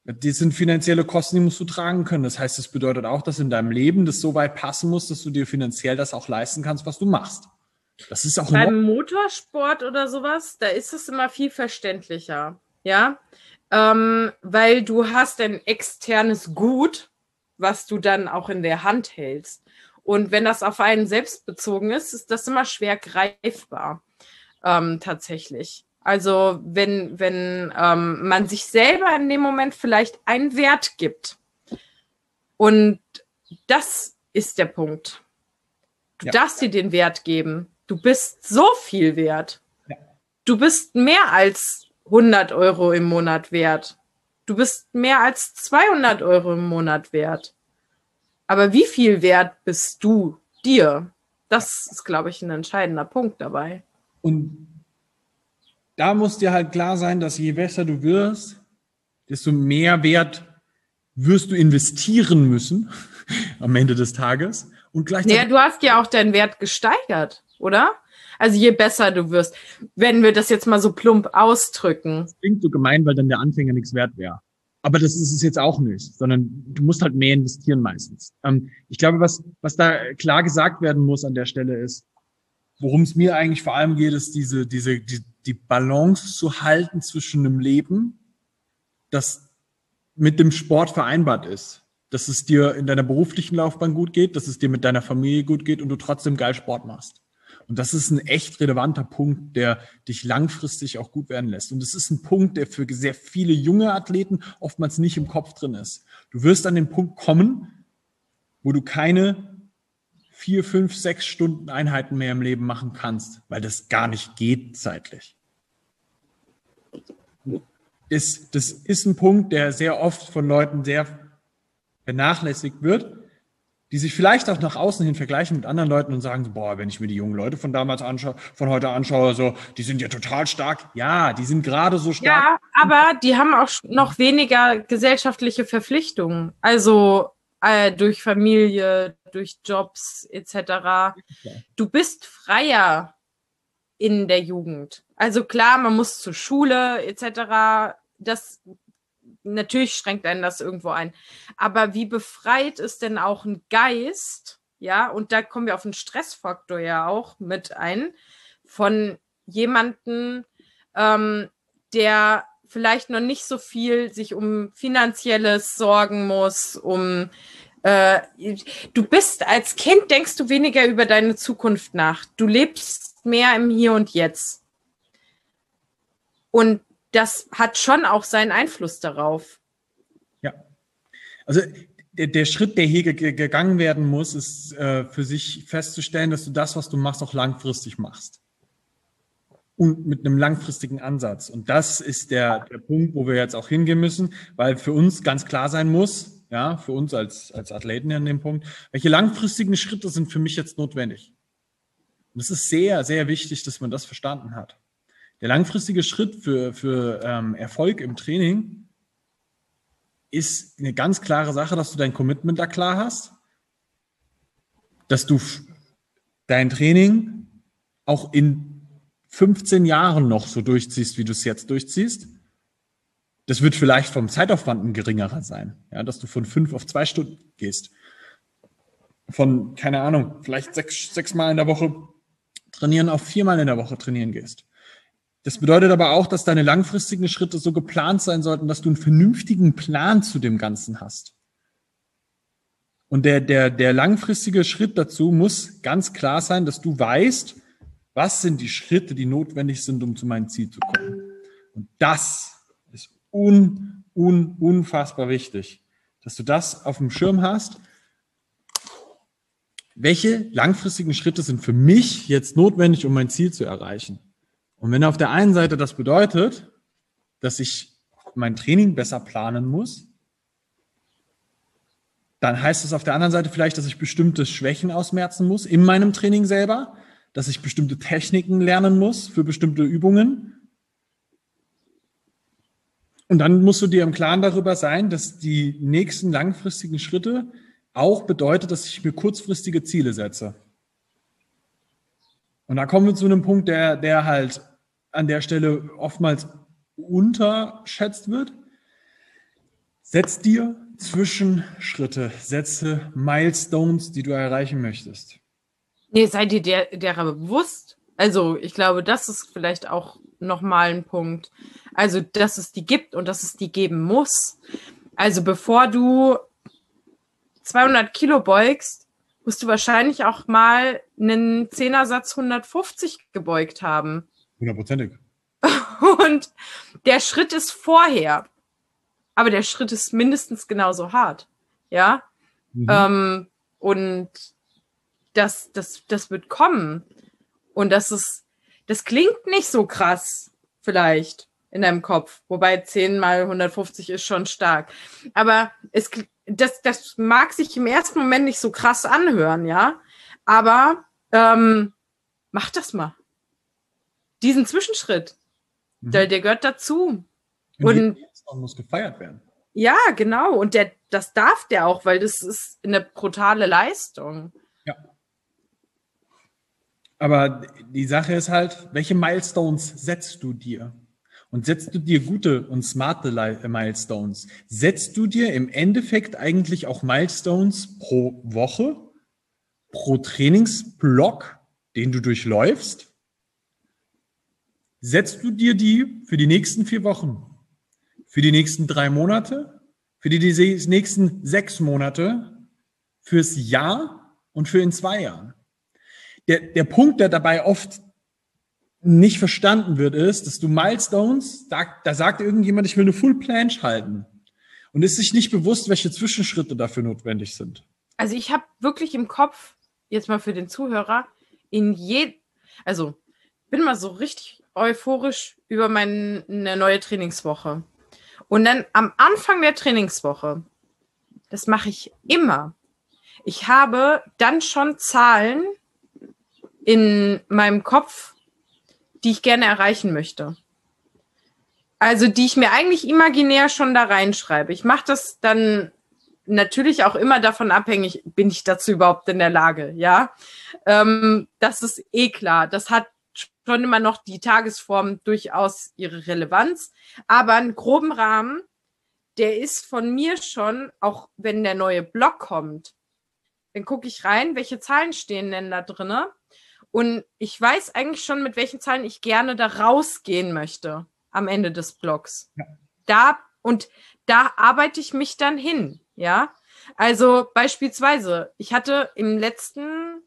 B: Das sind finanzielle Kosten, die musst du tragen können. Das heißt, das bedeutet auch, dass in deinem Leben das so weit passen muss, dass du dir finanziell das auch leisten kannst, was du machst. Das ist auch in
A: Beim
B: Ordnung.
A: Motorsport oder sowas, da ist es immer viel verständlicher, ja, ähm, weil du hast ein externes Gut, was du dann auch in der Hand hältst. Und wenn das auf einen selbst bezogen ist, ist das immer schwer greifbar, ähm, tatsächlich. Also wenn, wenn ähm, man sich selber in dem Moment vielleicht einen Wert gibt. Und das ist der Punkt. Du
B: Ja.
A: darfst dir den Wert geben. Du bist so viel wert.
B: Ja.
A: Du bist mehr als hundert Euro im Monat wert. Du bist mehr als zweihundert Euro im Monat wert. Aber wie viel wert bist du dir? Das ist, glaube ich, ein entscheidender Punkt dabei.
B: Und da muss dir halt klar sein, dass je besser du wirst, desto mehr Wert wirst du investieren müssen am Ende des Tages. Und gleichzeitig.
A: Naja, du hast ja auch deinen Wert gesteigert, oder? Also je besser du wirst, wenn wir das jetzt mal so plump ausdrücken.
B: Das klingt so gemein, weil dann der Anfänger nichts wert wäre. Aber das ist es jetzt auch nicht, sondern du musst halt mehr investieren meistens. Ähm, ich glaube, was, was da klar gesagt werden muss an der Stelle ist, worum es mir eigentlich vor allem geht, ist diese, diese, die, die Balance zu halten zwischen einem Leben, das mit dem Sport vereinbart ist. Dass es dir in deiner beruflichen Laufbahn gut geht, dass es dir mit deiner Familie gut geht und du trotzdem geil Sport machst. Und das ist ein echt relevanter Punkt, der dich langfristig auch gut werden lässt. Und es ist ein Punkt, der für sehr viele junge Athleten oftmals nicht im Kopf drin ist. Du wirst an den Punkt kommen, wo du keine vier, fünf, sechs Stunden Einheiten mehr im Leben machen kannst, weil das gar nicht geht zeitlich. Das, das ist ein Punkt, der sehr oft von Leuten sehr vernachlässigt wird, die sich vielleicht auch nach außen hin vergleichen mit anderen Leuten und sagen, boah, wenn ich mir die jungen Leute von damals anschaue, von heute anschaue, so, die sind ja total stark. Ja, die sind gerade so stark.
A: Ja, aber die haben auch noch weniger gesellschaftliche Verpflichtungen. Also äh, durch Familie, durch Jobs et cetera. Du bist freier in der Jugend. Also klar, man muss zur Schule et cetera. Das natürlich schränkt einen das irgendwo ein. Aber wie befreit ist denn auch ein Geist, ja, und da kommen wir auf den Stressfaktor ja auch mit ein, von jemandem, ähm, der vielleicht noch nicht so viel sich um Finanzielles sorgen muss, um äh, du bist als Kind, denkst du weniger über deine Zukunft nach. Du lebst mehr im Hier und Jetzt. Und das hat schon auch seinen Einfluss darauf.
B: Ja, also der, der Schritt, der hier ge- gegangen werden muss, ist äh, für sich festzustellen, dass du das, was du machst, auch langfristig machst. Und mit einem langfristigen Ansatz. Und das ist der, der Punkt, wo wir jetzt auch hingehen müssen, weil für uns ganz klar sein muss, ja, für uns als, als Athleten an dem Punkt, welche langfristigen Schritte sind für mich jetzt notwendig? Und es ist sehr, sehr wichtig, dass man das verstanden hat. Der langfristige Schritt für, für ähm, Erfolg im Training ist eine ganz klare Sache, dass du dein Commitment da klar hast, dass du f- dein Training auch in fünfzehn Jahren noch so durchziehst, wie du es jetzt durchziehst. Das wird vielleicht vom Zeitaufwand ein geringerer sein, ja, dass du von fünf auf zwei Stunden gehst. Von, keine Ahnung, vielleicht sechs, sechs Mal in der Woche trainieren auf viermal in der Woche trainieren gehst. Das bedeutet aber auch, dass deine langfristigen Schritte so geplant sein sollten, dass du einen vernünftigen Plan zu dem Ganzen hast. Und der, der, der langfristige Schritt dazu muss ganz klar sein, dass du weißt, was sind die Schritte, die notwendig sind, um zu meinem Ziel zu kommen. Und das ist un, un, unfassbar wichtig, dass du das auf dem Schirm hast. Welche langfristigen Schritte sind für mich jetzt notwendig, um mein Ziel zu erreichen? Und wenn auf der einen Seite das bedeutet, dass ich mein Training besser planen muss, dann heißt es auf der anderen Seite vielleicht, dass ich bestimmte Schwächen ausmerzen muss in meinem Training selber, dass ich bestimmte Techniken lernen muss für bestimmte Übungen. Und dann musst du dir im Klaren darüber sein, dass die nächsten langfristigen Schritte auch bedeutet, dass ich mir kurzfristige Ziele setze. Und da kommen wir zu einem Punkt, der, der halt an der Stelle oftmals unterschätzt wird. Setz dir Zwischenschritte, setze Milestones, die du erreichen möchtest.
A: Nee, seid ihr der, derer bewusst? Also ich glaube, das ist vielleicht auch nochmal ein Punkt. Also, dass es die gibt und dass es die geben muss. Also bevor du zweihundert Kilo beugst, musst du wahrscheinlich auch mal einen Zehnersatz hundertfünfzig gebeugt haben.
B: Hundertprozentig.
A: Und der Schritt ist vorher. Aber der Schritt ist mindestens genauso hart. Ja. Mhm. Ähm, und das, das, das wird kommen. Und das ist, das klingt nicht so krass, vielleicht, in deinem Kopf. Wobei zehn mal hundertfünfzig ist schon stark. Aber es, das, das mag sich im ersten Moment nicht so krass anhören, ja. Aber ähm, mach das mal. Diesen Zwischenschritt. Mhm. Der, der gehört dazu.
B: Und, und muss gefeiert werden.
A: Ja, genau. Und der, das darf der auch, weil das ist eine brutale Leistung.
B: Ja. Aber die Sache ist halt, welche Milestones setzt du dir? Und setzt du dir gute und smarte Milestones? Setzt du dir im Endeffekt eigentlich auch Milestones pro Woche, pro Trainingsblock, den du durchläufst? Setzt du dir die für die nächsten vier Wochen? Für die nächsten drei Monate, für die, die nächsten sechs Monate, fürs Jahr und für in zwei Jahren. Der, der Punkt, der dabei oft nicht verstanden wird, ist, dass du Milestones, da, da sagt irgendjemand, ich will eine Full Planche halten und ist sich nicht bewusst, welche Zwischenschritte dafür notwendig sind.
A: Also ich habe wirklich im Kopf, jetzt mal für den Zuhörer, in je, also bin mal so richtig euphorisch über meine neue Trainingswoche. Und dann am Anfang der Trainingswoche, das mache ich immer, ich habe dann schon Zahlen in meinem Kopf, die ich gerne erreichen möchte. Also die ich mir eigentlich imaginär schon da reinschreibe. Ich mache das dann natürlich auch immer davon abhängig, bin ich dazu überhaupt in der Lage, ja? Ähm, das ist eh klar. Das hat schon immer noch die Tagesform durchaus ihre Relevanz. Aber einen groben Rahmen, der ist von mir schon, auch wenn der neue Block kommt, dann gucke ich rein, welche Zahlen stehen denn da drin. Und ich weiß eigentlich schon, mit welchen Zahlen ich gerne da rausgehen möchte am Ende des Blocks. Ja. Da, und da arbeite ich mich dann hin, ja. Also beispielsweise, ich hatte im letzten,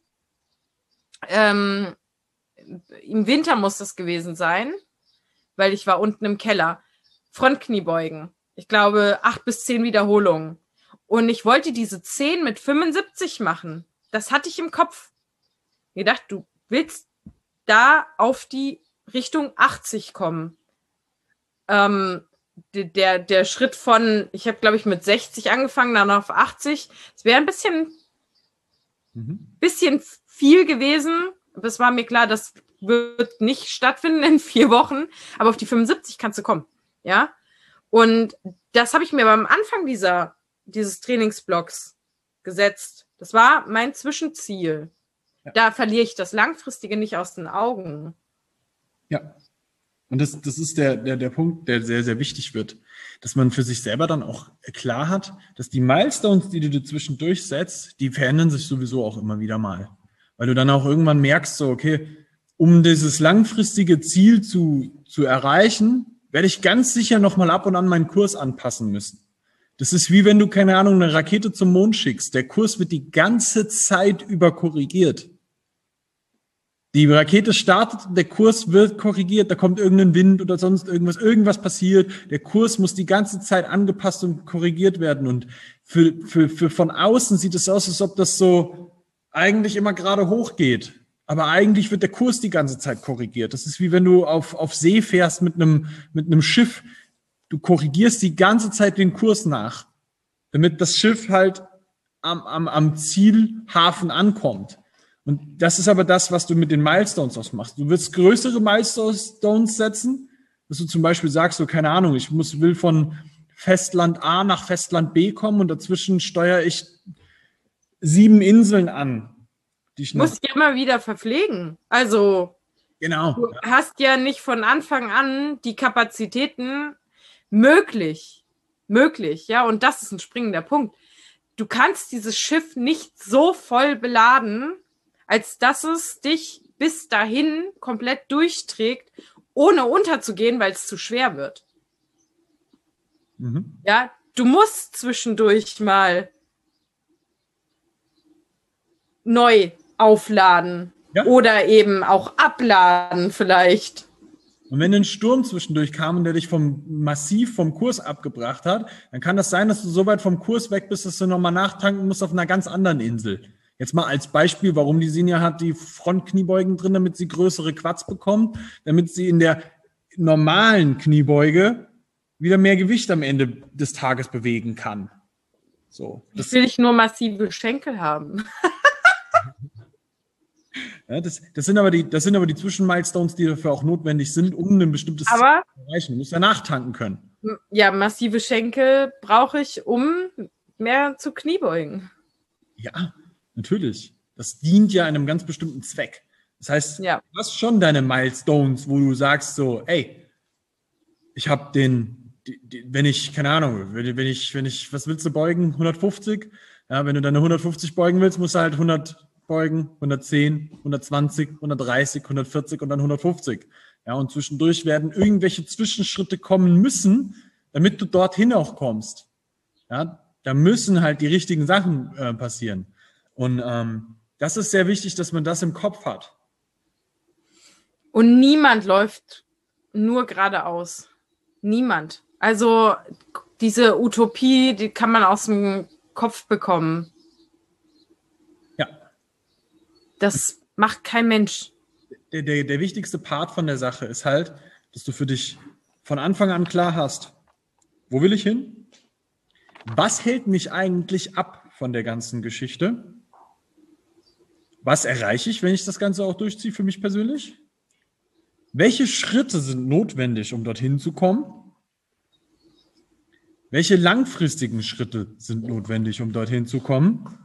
A: ähm, im Winter muss das gewesen sein, weil ich war unten im Keller. Frontkniebeugen. Ich glaube, acht bis zehn Wiederholungen. Und ich wollte diese zehn mit fünfundsiebzig machen. Das hatte ich im Kopf. Ich dachte, du willst da auf die Richtung achtzig kommen. Ähm, der, der Schritt von, ich habe, glaube ich, mit sechzig angefangen, dann auf achtzig. Es wäre ein bisschen, mhm. bisschen viel gewesen. Aber es war mir klar, das wird nicht stattfinden in vier Wochen. Aber auf die fünfundsiebzig kannst du kommen. Ja. Und das habe ich mir beim Anfang dieser, dieses Trainingsblocks gesetzt. Das war mein Zwischenziel. Ja. Da verliere ich das Langfristige nicht aus den Augen.
B: Ja. Und das, das ist der, der, der Punkt, der sehr, sehr wichtig wird, dass man für sich selber dann auch klar hat, dass die Milestones, die du zwischendurch setzt, die verändern sich sowieso auch immer wieder mal. Weil du dann auch irgendwann merkst, so, okay, um dieses langfristige Ziel zu, zu erreichen, werde ich ganz sicher nochmal ab und an meinen Kurs anpassen müssen. Das ist wie wenn du, keine Ahnung, eine Rakete zum Mond schickst. Der Kurs wird die ganze Zeit über korrigiert. Die Rakete startet, der Kurs wird korrigiert, da kommt irgendein Wind oder sonst irgendwas, irgendwas passiert. Der Kurs muss die ganze Zeit angepasst und korrigiert werden. Und für, für, für von außen sieht es aus, als ob das so eigentlich immer gerade hochgeht. Aber eigentlich wird der Kurs die ganze Zeit korrigiert. Das ist wie wenn du auf, auf See fährst mit einem, mit einem Schiff. Du korrigierst die ganze Zeit den Kurs nach, damit das Schiff halt am, am, am Zielhafen ankommt. Und das ist aber das, was du mit den Milestones ausmachst. Du willst größere Milestones setzen, dass du zum Beispiel sagst, so, keine Ahnung, ich muss, will von Festland A nach Festland B kommen und dazwischen steuere ich sieben Inseln an. Die ich
A: musst ja immer wieder verpflegen. Also,
B: genau.
A: Du ja. hast ja nicht von Anfang an die Kapazitäten möglich. möglich, ja, und das ist ein springender Punkt. Du kannst dieses Schiff nicht so voll beladen, als dass es dich bis dahin komplett durchträgt, ohne unterzugehen, weil es zu schwer wird.
B: Mhm.
A: Ja, du musst zwischendurch mal neu aufladen
B: Ja.
A: oder eben auch abladen vielleicht.
B: Und wenn ein Sturm zwischendurch kam und der dich vom massiv vom Kurs abgebracht hat, dann kann das sein, dass du so weit vom Kurs weg bist, dass du nochmal nachtanken musst auf einer ganz anderen Insel. Jetzt mal als Beispiel, warum die Sinja hat die Frontkniebeugen drin, damit sie größere Quads bekommt, damit sie in der normalen Kniebeuge wieder mehr Gewicht am Ende des Tages bewegen kann. So.
A: Das will ich nur massive Schenkel haben.
B: Ja, das, das, sind aber die, das sind aber die Zwischenmilestones, die dafür auch notwendig sind, um ein bestimmtes
A: aber,
B: Ziel zu erreichen. Du musst ja nachtanken können.
A: Ja, massive Schenkel brauche ich, um mehr zu Kniebeugen.
B: Ja, natürlich. Das dient ja einem ganz bestimmten Zweck. Das heißt,
A: ja.
B: du hast schon deine Milestones, wo du sagst so, ey, ich habe den, die, die, wenn ich, keine Ahnung, wenn, wenn ich, wenn ich, was willst du beugen? hundertfünfzig? Ja, wenn du deine hundertfünfzig beugen willst, musst du halt hundert beugen, hundertzehn, hundertzwanzig, hundertdreißig, hundertvierzig und dann hundertfünfzig. Ja, und zwischendurch werden irgendwelche Zwischenschritte kommen müssen, damit du dorthin auch kommst. Ja, da müssen halt die richtigen Sachen äh, passieren. Und ähm, das ist sehr wichtig, dass man das im Kopf hat.
A: Und niemand läuft nur geradeaus. Niemand. Also diese Utopie, die kann man aus dem Kopf bekommen.
B: Ja.
A: Das macht kein Mensch.
B: Der, der, der wichtigste Part von der Sache ist halt, dass du für dich von Anfang an klar hast, wo will ich hin? Was hält mich eigentlich ab von der ganzen Geschichte? Was erreiche ich, wenn ich das Ganze auch durchziehe für mich persönlich? Welche Schritte sind notwendig, um dorthin zu kommen? Welche langfristigen Schritte sind notwendig, um dorthin zu kommen?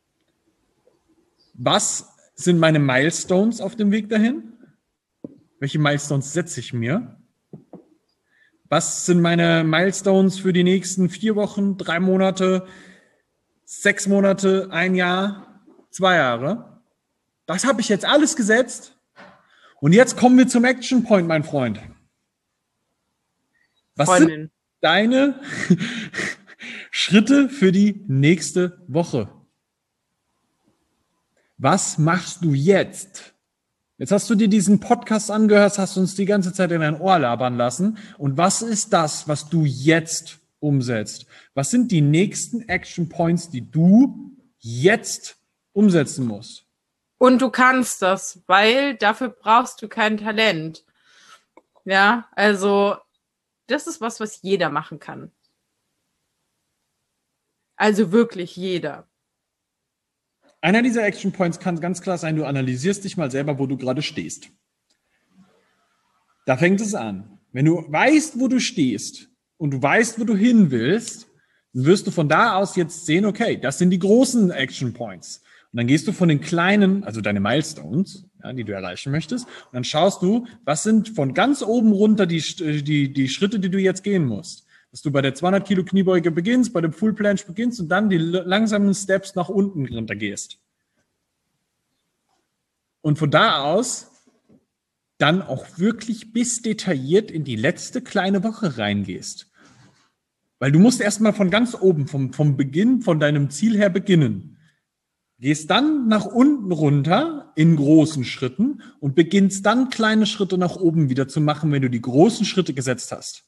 B: Was sind meine Milestones auf dem Weg dahin? Welche Milestones setze ich mir? Was sind meine Milestones für die nächsten vier Wochen, drei Monate, sechs Monate, ein Jahr, zwei Jahre? Das habe ich jetzt alles gesetzt. Und jetzt kommen wir zum Action Point, mein Freund. Was
A: Freundin.
B: sind deine Schritte für die nächste Woche? Was machst du jetzt? Jetzt hast du dir diesen Podcast angehört, hast uns die ganze Zeit in dein Ohr labern lassen. Und was ist das, was du jetzt umsetzt? Was sind die nächsten Action Points, die du jetzt umsetzen musst?
A: Und du kannst das, weil dafür brauchst du kein Talent. Ja, also das ist was, was jeder machen kann. Also wirklich jeder.
B: Einer dieser Action Points kann ganz klar sein, du analysierst dich mal selber, wo du gerade stehst. Da fängt es an. Wenn du weißt, wo du stehst und du weißt, wo du hin willst, dann wirst du von da aus jetzt sehen, okay, das sind die großen Action Points. Und dann gehst du von den kleinen, also deine Milestones, ja, die du erreichen möchtest, und dann schaust du, was sind von ganz oben runter die, die, die Schritte, die du jetzt gehen musst. Dass du bei der zweihundert Kilo Kniebeuge beginnst, bei dem Full Planche beginnst und dann die langsamen Steps nach unten runter gehst. Und von da aus dann auch wirklich bis detailliert in die letzte kleine Woche reingehst. Weil du musst erstmal von ganz oben, vom, vom Beginn, von deinem Ziel her beginnen. Gehst dann nach unten runter in großen Schritten und beginnst dann kleine Schritte nach oben wieder zu machen, wenn du die großen Schritte gesetzt hast.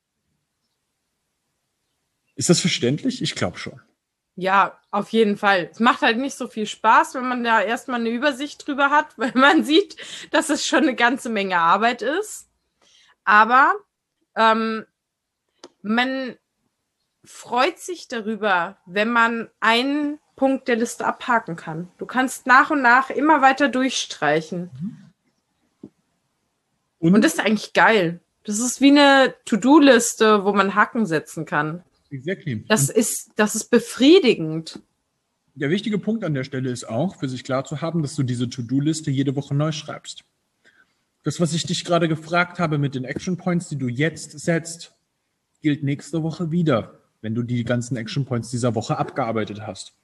B: Ist das verständlich? Ich glaube schon.
A: Ja, auf jeden Fall. Es macht halt nicht so viel Spaß, wenn man da erstmal eine Übersicht drüber hat, weil man sieht, dass es schon eine ganze Menge Arbeit ist. Aber ähm, man freut sich darüber, wenn man einen Punkt der Liste abhaken kann. Du kannst nach und nach immer weiter durchstreichen. Und, und das ist eigentlich geil. Das ist wie eine To-Do-Liste, wo man Haken setzen kann.
B: Exactly.
A: Das ist, das ist befriedigend.
B: Der wichtige Punkt an der Stelle ist auch, für sich klar zu haben, dass du diese To-Do-Liste jede Woche neu schreibst. Das, was ich dich gerade gefragt habe mit den Action Points, die du jetzt setzt, gilt nächste Woche wieder. wenn du die ganzen Action Points dieser Woche abgearbeitet hast.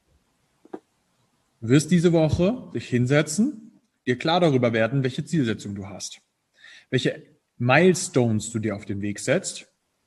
B: Du wirst diese Woche dich hinsetzen, dir klar darüber werden, welche Zielsetzung du hast, welche Milestones du dir auf den Weg setzt,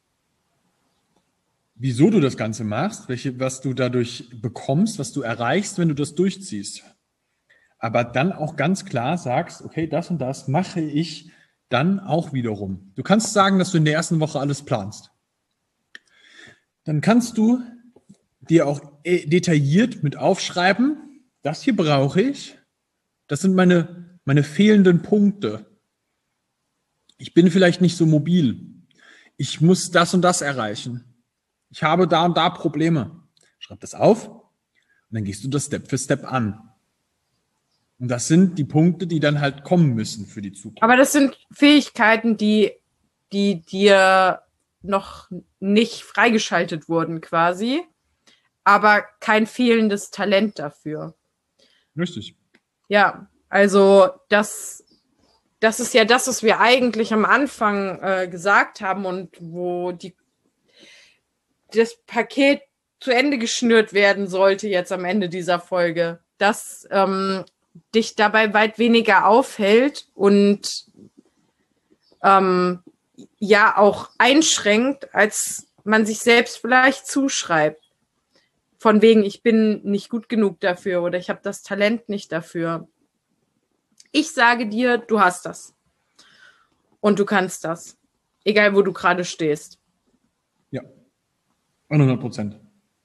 B: wieso du das Ganze machst, welche, was du dadurch bekommst, was du erreichst, wenn du das durchziehst. Aber dann auch ganz klar sagst, okay, das und das mache ich dann auch wiederum. Du kannst sagen, dass du in der ersten Woche alles planst. Dann kannst du dir auch detailliert mit aufschreiben, das hier brauche ich, das sind meine, meine fehlenden Punkte. Ich bin vielleicht nicht so mobil. Ich muss das und das erreichen. Ich habe da und da Probleme. Schreib das auf und dann gehst du das Step für Step an. Und das sind die Punkte, die dann halt kommen müssen für die Zukunft.
A: Aber das sind Fähigkeiten, die, die dir noch nicht freigeschaltet wurden quasi, aber kein fehlendes Talent dafür.
B: Richtig.
A: Ja, also das, das ist ja das, was wir eigentlich am Anfang äh, gesagt haben und wo die, das Paket zu Ende geschnürt werden sollte jetzt am Ende dieser Folge, dass ähm, dich dabei weit weniger aufhält und ähm, ja auch einschränkt, als man sich selbst vielleicht zuschreibt. Von wegen, ich bin nicht gut genug dafür oder ich habe das Talent nicht dafür. Ich sage dir, du hast das. Und du kannst das. Egal, wo du gerade stehst.
B: Ja, hundert Prozent.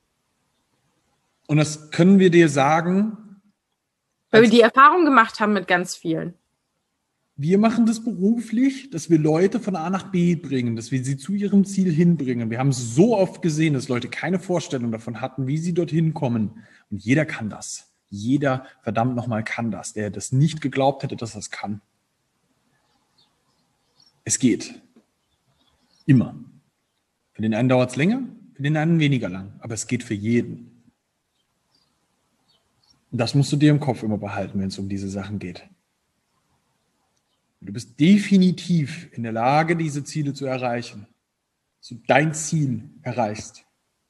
B: Und das können wir dir sagen,
A: weil wir die Erfahrung gemacht haben mit ganz vielen.
B: Wir machen das beruflich, dass wir Leute von A nach B bringen, dass wir sie zu ihrem Ziel hinbringen. Wir haben es so oft gesehen, dass Leute keine Vorstellung davon hatten, wie sie dorthin kommen. Und jeder kann das. Jeder, verdammt nochmal, kann das. Der das nicht geglaubt hätte, dass er es kann. Es geht. Immer. Für den einen dauert es länger, für den einen weniger lang. Aber es geht für jeden. Und das musst du dir im Kopf immer behalten, wenn es um diese Sachen geht. Du bist definitiv in der Lage, diese Ziele zu erreichen. Dass du dein Ziel erreichst.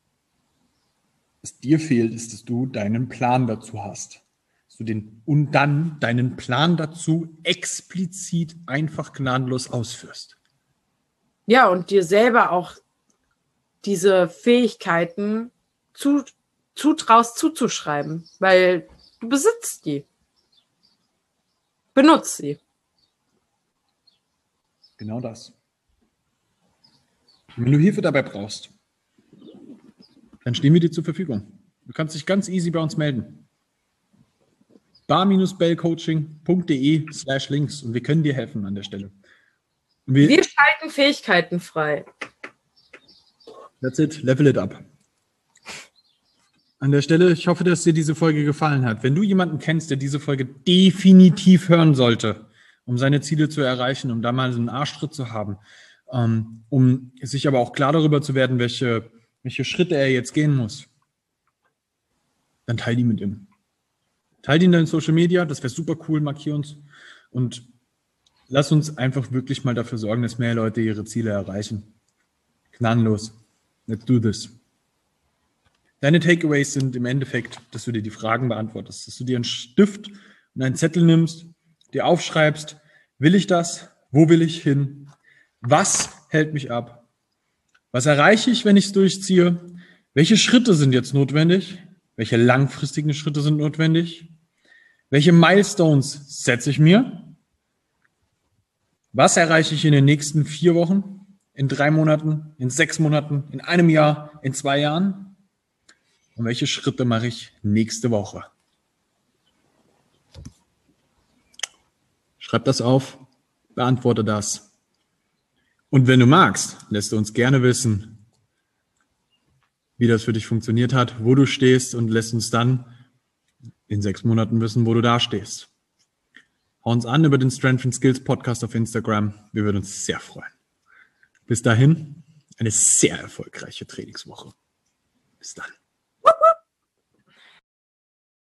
B: Was dir fehlt, ist, dass du deinen Plan dazu hast. Dass du den, und dann deinen Plan dazu explizit einfach gnadenlos ausführst.
A: Ja, und dir selber auch diese Fähigkeiten zu, zutraust zuzuschreiben, weil du besitzt die. Benutzt sie.
B: Genau das. Und wenn du Hilfe dabei brauchst, dann stehen wir dir zur Verfügung. Du kannst dich ganz easy bei uns melden. bar-bellcoaching.de slash links und wir können dir helfen an der Stelle.
A: Wir, wir schalten Fähigkeiten frei.
B: That's it. Level it up. An der Stelle, ich hoffe, dass dir diese Folge gefallen hat. Wenn du jemanden kennst, der diese Folge definitiv hören sollte, um seine Ziele zu erreichen, um da mal so einen Arschtritt zu haben, ähm, um sich aber auch klar darüber zu werden, welche, welche Schritte er jetzt gehen muss, dann teil die mit ihm. Teil die in deinen Social Media, das wäre super cool, markier uns und lass uns einfach wirklich mal dafür sorgen, dass mehr Leute ihre Ziele erreichen. Gnadenlos. Let's do this. Deine Takeaways sind im Endeffekt, dass du dir die Fragen beantwortest, dass du dir einen Stift und einen Zettel nimmst, dir aufschreibst, will ich das? Wo will ich hin? Was hält mich ab? Was erreiche ich, wenn ich es durchziehe? Welche Schritte sind jetzt notwendig? Welche langfristigen Schritte sind notwendig? Welche Milestones setze ich mir? Was erreiche ich in den nächsten vier Wochen, in drei Monaten, in sechs Monaten, in einem Jahr, in zwei Jahren? Und welche Schritte mache ich nächste Woche? Schreib das auf, beantworte das. Und wenn du magst, lässt du uns gerne wissen, wie das für dich funktioniert hat, wo du stehst und lässt uns dann in sechs Monaten wissen, wo du da stehst. Hau uns an über den Strength and Skills Podcast auf Instagram. Wir würden uns sehr freuen. Bis dahin, eine sehr erfolgreiche Trainingswoche. Bis dann.